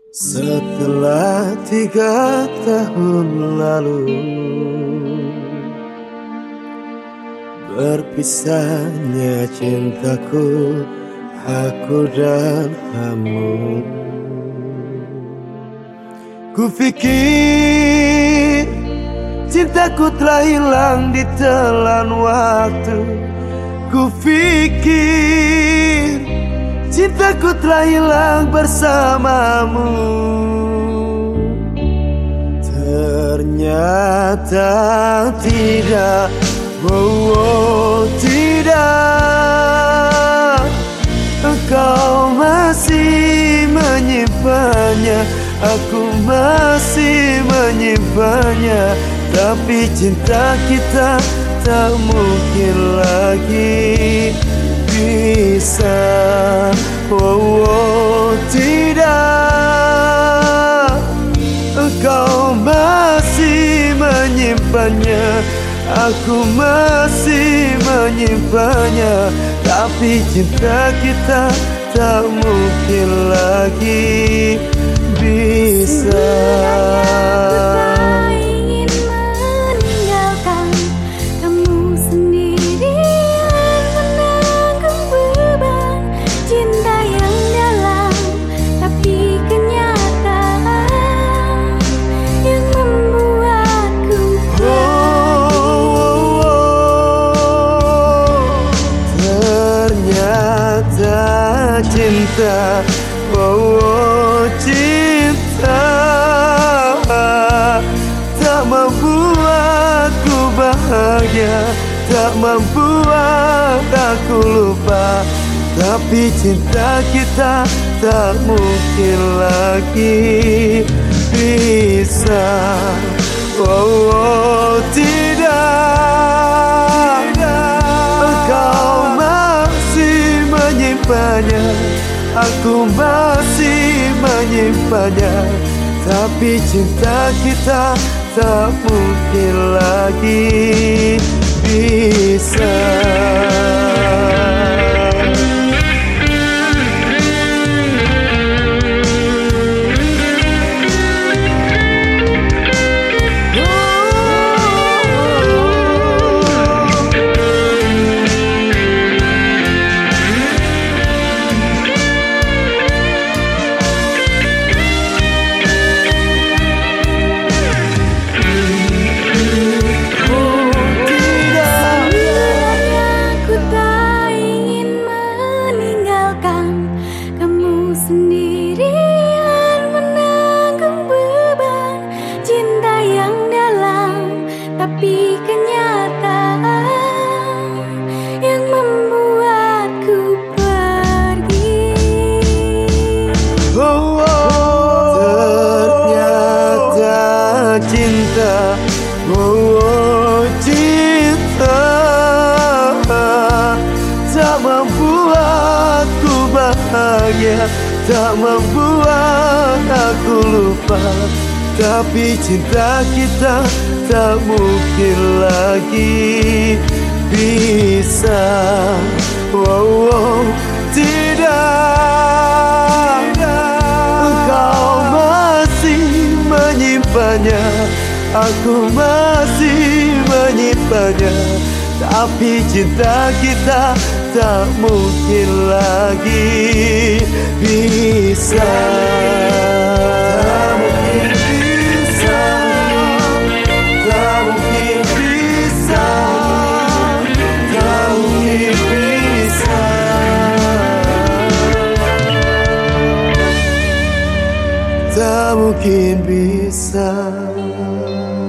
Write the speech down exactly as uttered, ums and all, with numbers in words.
Setelah tiga tahun lalu berpisahnya cintaku, aku dan kamu. Ku pikir cintaku telah hilang di telan waktu. Ku pikir cintaku telah hilang bersamamu. Ternyata tidak, oh, oh tidak. Engkau masih menyimpannya, aku masih menyimpannya. Tapi cinta kita tak mungkin lagi bisa, oh, oh tidak. Engkau masih menyimpannya, aku masih menyimpannya. Tapi cinta kita tak mungkin lagi bisa. Cinta, oh, oh cinta tak membuatku bahagia, tak membuat aku lupa. Tapi cinta kita tak mungkin lagi bisa, oh, oh tidak. Engkau masih menyimpannya, aku masih menyimpannya. Tapi cinta kita tak mungkin lagi bisa. Tapi kenyataan yang membuatku pergi. Oh, oh, ternyata cinta, oh, oh cinta tak membuatku bahagia, tak membuat aku lupa. Tapi cinta kita tak mungkin lagi bisa, oh, oh tidak. Engkau masih menyimpannya, aku masih menyimpannya. Tapi cinta kita tak mungkin lagi bisa. Tak mungkin bisa.